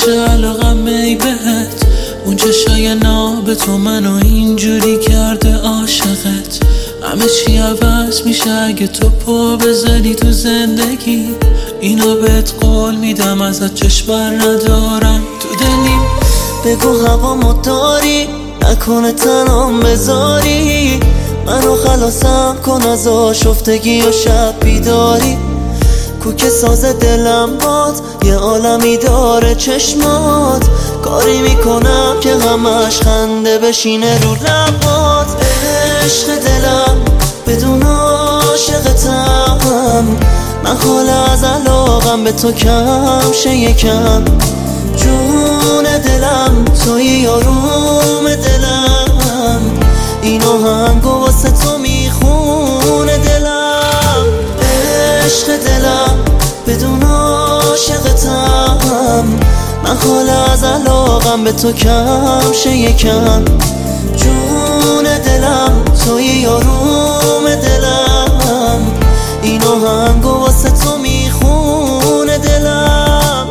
میشه علاقم ای بهت. اون چشای ناب تو منو اینجوری کرده عاشقت. همه چی عوض میشه اگه تو پا بزنی تو زندگی. اینو بهت قول میدم ازت چشم بر ندارم تو دلیم. بگو هوامو داری نکنه تنام بذاری. منو خلاصم کن از آشفتگی و شب بیداری. کوک ساز دلم باد یه عالمی داره چشمات. کاری میکنم که همش خنده بشینه رو لبات. عشق دلم بدون عاشقتم. من حالا از علاقم به تو کم شه یکم. جون دلم توی آروم دلم. این آهنگو واسه تو میخونه دلم. عشق دلم بدون عاشقتم. من حالا از علاقم به تو کم شه یکم. جون دلم توی آروم دلم. این آهنگو واسه تو میخونه دلم.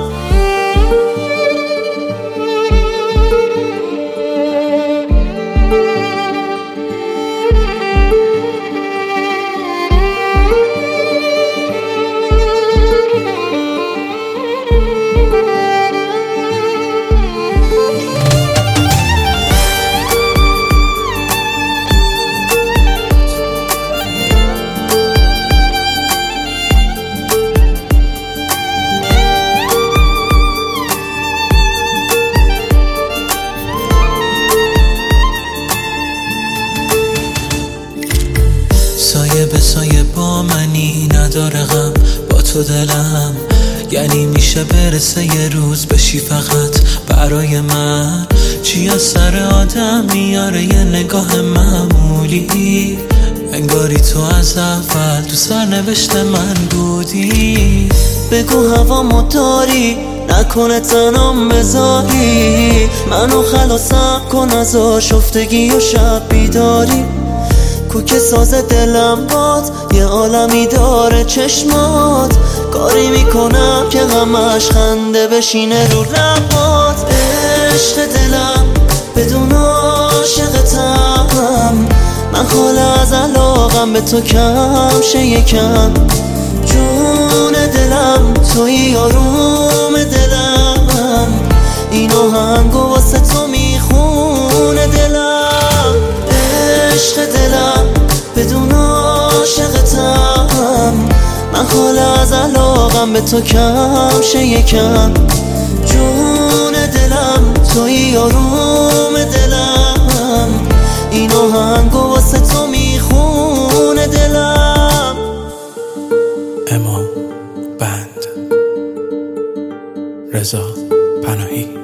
سایه به سایه با منی نداره غم با تو دلم. یعنی میشه برسه یه روز بشی فقط برای من. چی از سر آدم میاره یه نگاه معمولی. انگاری تو از اول تو سرنوشت من بودی. بگو هوامو داری نکنه تنام بذاری. منو خلاصم کن از آشفتگی و شب بیداری. کوک ساز دلم باد یه عالمی داره چشمات. کاری میکنم که همش خنده بشینه رو لبات. عشق دلم بدون عاشقتم. من حالا از علاقم به تو کم شه یکم. جون دلم توی آروم دلم. این آهنگو واسه تو میخونه دلم. عشق دلم بدون عاشقتم. من حالا از علاقم به تو کم شه یکم. جون دلم توی آروم دلم. این آهنگو واسه تو میخونه دلم. امام بند رضا پناهی.